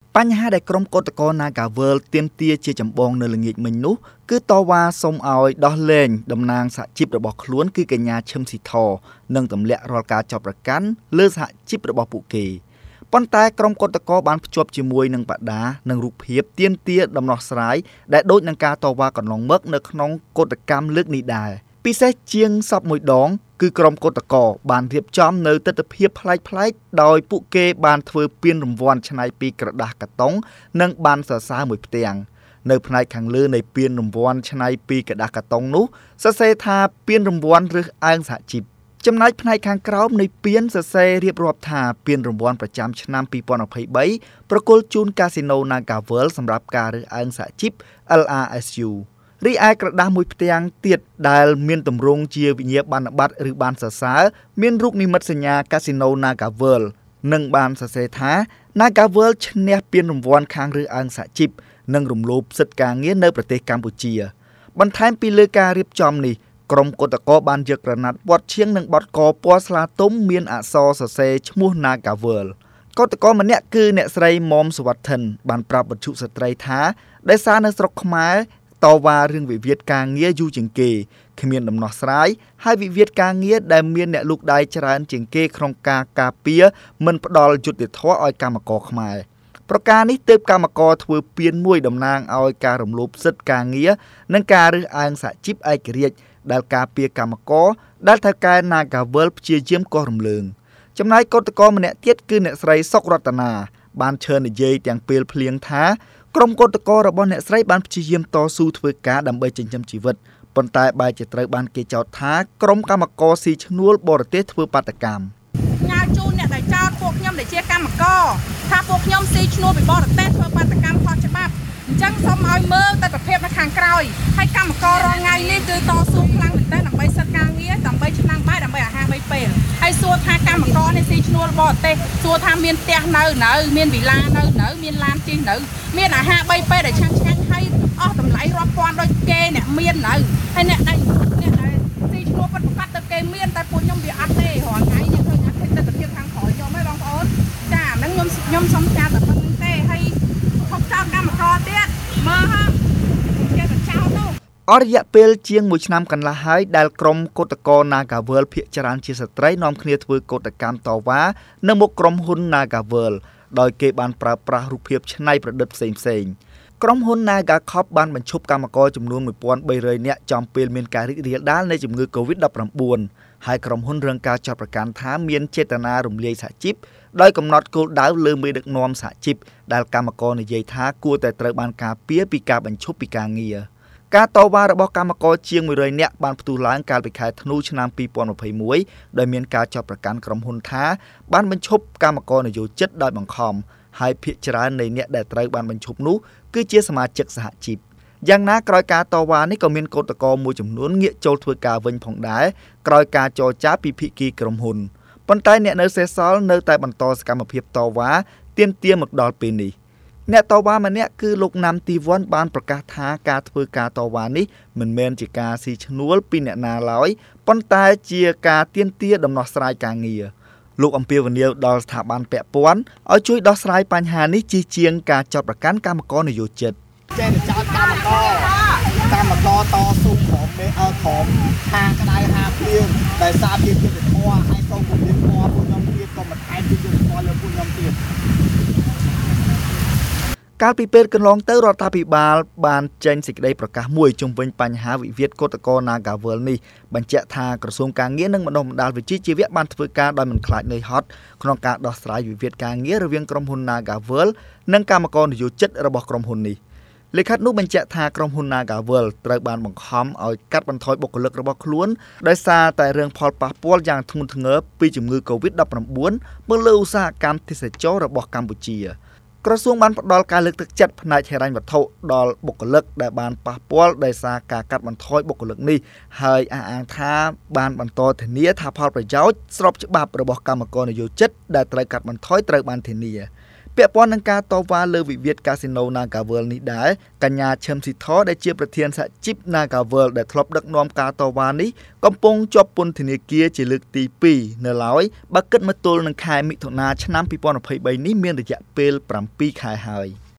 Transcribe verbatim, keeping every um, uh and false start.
បញ្ហាដែលក្រុមកោតក្រ Nagavel ទាមទារជាចម្បងនៅល្ងាចមិញនោះគឺតវ៉ាសុំឲ្យដោះលែងតំណាងសហជីពរបស់ខ្លួនគឺកញ្ញាឈឹមស៊ីធនិងទម្លាក់រាល់ការចាប់ប្រកាន់លើសហជីពរបស់ពួកគេប៉ុន្តែក្រុមកោតក្របានភ្ជាប់ជាមួយនឹងបដានិងរូបភាពទាមទារដំណោះស្រាយដែលដូចនឹងការតវ៉ាកន្លងមកនៅក្នុងកោតកម្មលើកនេះដែរពិសេសជាងសពមួយដងគឺក្រុមកោតក្របានរៀបចំនៅទស្សនវិជ្ជាប្លែកៗដោយពួកគេបានធ្វើពានរង្វាន់ឆ្នៃពីក្រដាសកាតុងនិងបានសរសើរមួយផ្ទាំងនៅផ្នែកខាងលើនៃពានរង្វាន់ឆ្នៃពីក្រដាសកាតុងនោះសរសេរថាពានរង្វាន់រើសអើងសហជីពចំណែកផ្នែកខាងក្រោមនៃពានសរសេររៀបរាប់ថាពានរង្វាន់ប្រចាំឆ្នាំពីរពាន់ยี่สิบสามប្រគល់ជូនកាស៊ីណូ Nagavel សម្រាប់ការរើសអើងសហជីព แอล อาร์ เอส ยู រីឯក្រដាសមួយផ្ទាំងទៀតដែលមានទម្រង់ជាវិញ្ញាបនបត្រឬបានសរសើរមានរូបនិមិត្តសញ្ញាកាស៊ីណូ Nagavel និងបានសរសេរថា Nagavel ឈ្នះពានរង្វាន់ខាងរើសអើងសហជីពនិងរំលោភសិទ្ធិការងារនៅប្រទេសកម្ពុជាបន្ថែមពីលើការរៀបចំនេះក្រុមកោតក្របានយកក្រណាត់បត់ឈៀងនិងបត់កពណ៌ស្លាទុំមានអក្សរសរសេរឈ្មោះ Nagavel កោតក្រម្នាក់គឺអ្នកស្រីមុំសវត្ថិនបានប្រាប់វិទ្យុស្ត្រីថាដោយសារនៅស្រុកខ្មែរតវ៉ារឿងវិវាទការងារយូរជាងគេគ្មានដំណោះស្រាយហើយវិវាទការងារដែលមានអ្នកលូកដៃច្រើនជាងគេក្នុងការការពារមិនផ្ដល់យុត្តិធម៌ឲ្យកម្មករខ្មែរប្រការនេះទើបកម្មករធ្វើពានមួយតំណាងឲ្យការរំលោភសិទ្ធិការងារនិងការរើសអើងសហជីពឯករាជ្យដែលការពារកម្មករដែលថៅកែ Nagavel ព្យាយាមកោះរំលើងចំណែកកោតក្រម្នាក់ទៀតគឺអ្នកស្រីសុករតនាបានឈើនិយាយទាំងពេលភ្លៀងថាក្រុមកោតក្ររបស់អ្នកស្រីបានព្យាយាមតស៊ូធ្វើការដើម្បីចិញ្ចឹមជីវិតប៉ុន្តែបែរជាត្រូវបានគេចោទថាក្រុមកម្មករស៊ីឈ្នួលបរទេសធ្វើបាតកម្មញ៉ាវជូនអ្នកដែលចោទពួកខ្ញុំដែលជាកម្មករថាពួកខ្ញុំស៊ីឈ្នួលពីបរទេសធ្វើបាតកម្មខុសច្បាប់អញ្ចឹងសូមឲ្យមើលទស្សនវិជ្ជានៅខាងក្រោយហើយកម្មកររាល់ថ្ងៃនេះគឺតស៊ូខ្លាំងមែនទែនដើម្បីសិទ្ធិការងារដើម្បីឆ្នាំងបាយដើម្បីអាហារបីពេលហើយសួរថាកម្មករនេះស៊ីឈ្នួលបរទេសសួរថាមានផ្ទះនៅនៅមានវិឡានៅនៅមានឡានជិះនៅមានអាហារបីពេលដែលឆាំងឆ្ងាញ់ហើយអស់តម្លៃរាប់ពាន់ដូចគេអ្នកមាននៅហើយអ្នកដែលអ្នកដែលស៊ីឈ្នួលពិតប្រាកដទៅគេមានតែពួកខ្ញុំវាអត់ទេរាល់ថ្ងៃខ្ញុំឃើញអាទិដ្ឋភាពខាងក្រោយខ្ញុំឯងបងប្អូនចាហ្នឹងខ្ញុំខ្ញុំសុំចាតែប៉ុណ្្នឹងទេហើយខុសចោលកម្មករទៀតមើលហ่าគេទៅចោលទៅអររយៈពេលជាងមួយឆ្នាំកន្លះហើយដែលក្រុមកោតក្រ Nagavel ភាគច្រើនជាស្ត្រីនាំគ្នាធ្វើកោតកម្មតវ៉ានៅមុខក្រុមហ៊ុន Nagavel ដោយគេបានប្រើប្រាស់រូបភាពច្នៃប្រឌិតផ្សេងផ្សេងក្រុមហ៊ុន Nagacop បានបញ្ឈប់កម្មករចំនួនមួយពាន់បីរយនាក់ចំពេលមានការរីករាលដាលនៃជំងឺ កូវីដ ដប់ប្រាំបួន ហើយក្រុមហ៊ុនរងការចាប់ប្រកាន់ថាមានចេតនារំលាយសហជីពដោយកំណត់គោលដៅលើមេដឹកនាំសហជីពដែលកម្មករនិយាយថាគួរតែត្រូវបានការពារពីការបញ្ឈប់ពីការងារការតវ៉ារបស់កម្មករជាងមួយរយនាក់បានផ្ទុះឡើងកាលពីខែធ្នូឆ្នាំពីរពាន់ยี่สิบเอ็ดដោយមានការចាប់ប្រកាន់ក្រុមហ៊ុនថាបានបញ្ឈប់កម្មករនយោជិតដោយបង្ខំហើយភាគច្រើននៃអ្នកដែលត្រូវបានបញ្ឈប់នោះគឺជាសមាជិកសហជីពយ៉ាងណាក្រោយការតវ៉ានេះក៏មានកោតក្រមួយចំនួនងាកចូលធ្វើការវិញផងដែរក្រោយការចរចាពីភាគីក្រុមហ៊ុនប៉ុន្តែអ្នកនៅសេសសល់នៅតែបន្តសកម្មភាពតវ៉ាទាមទារមកដល់ពេលនេះអ្នកតវ៉ាម្នាក់គឺលោកណាំទីវ៉ាន់បានប្រកាសថាការធ្វើការតវ៉ានេះមិនមែនជាការស៊ីឈ្នួលពីអ្នកណាឡើយប៉ុន្តែជាការទាមទារដំណោះស្រាយការងារលោកអំពាវនាវដល់ស្ថាប័នពាក់ព័ន្ធឲ្យជួយដោះស្រាយបញ្ហានេះជាជាងការចាប់ប្រកាន់កម្មករនយោជិតចេះតែចោទកម្មករកម្មករតស៊ូក្រុមមេអើក្រុមហាក្តៅហាភ្លៀងដែលសារភាពយុត្តិធម៌ហើយសូមគោរពធម៌ពួកខ្ញុំទៀតក៏មិនថែមយុត្តិធម៌លើពួកខ្ញុំទៀតកាលពីពេលកន្លងទៅរដ្ឋាភិបាលបានចេញសេចក្តីប្រកាសមួយជុំវិញបញ្ហាវិវាទកោតក្រ Nagavel នេះបញ្ជាក់ថាក្រសួងការងារនិងបណ្ដុះបណ្ដាលវិជ្ជាជីវៈបានធ្វើការដោយមិនខ្លាចនឿយហត់ក្នុងការដោះស្រាយវិវាទការងាររវាងក្រុមហ៊ុន Nagavel និងកម្មករនយោជិតរបស់ក្រុមហ៊ុននេះលិខិតនោះបញ្ជាក់ថាក្រុមហ៊ុន Nagavel ត្រូវបានបង្ខំឲ្យកាត់បន្ថយបុគ្គលិករបស់ខ្លួនដោយសារតែរឿងផលប៉ះពាល់យ៉ាងធ្ងន់ធ្ងរពីជំងឺ កូវីដ ដប់ប្រាំបួន មកលើឧស្សាហកម្មទេសចរណ៍របស់កម្ពុជាក្រសួងបានផ្ដល់ការលើកទឹកចិត្តផ្នែកហិរញ្ញវត្ថុដល់បុគ្គលិកដែលបានប៉ះពាល់ដោយសារការកាត់បន្ថយបុគ្គលិកនេះហើយអះអាងថាបានបន្តធានាថាផលប្រយោជន៍ស្របច្បាប់របស់កម្មករនយោជិតដែលត្រូវកាត់បន្ថយត្រូវបានធានាពាក់ព័ន្ធនឹងការតវ៉ាលើវិវាទកាស៊ីណូ Nagavel នេះដែរកញ្ញាឈឹមស៊ីធដែលជាប្រធានសហជីព Nagavel ដែលធ្លាប់ដឹកនាំការតវ៉ានេះកំពុងជាប់ពន្ធនាគារជាលើកទីពីរនៅឡើយបើគិតមកទល់នឹងខែមិថុនាឆ្នាំពីរពាន់ยี่สิบสามនេះមានរយៈពេលប្រាំពីរខែហើយ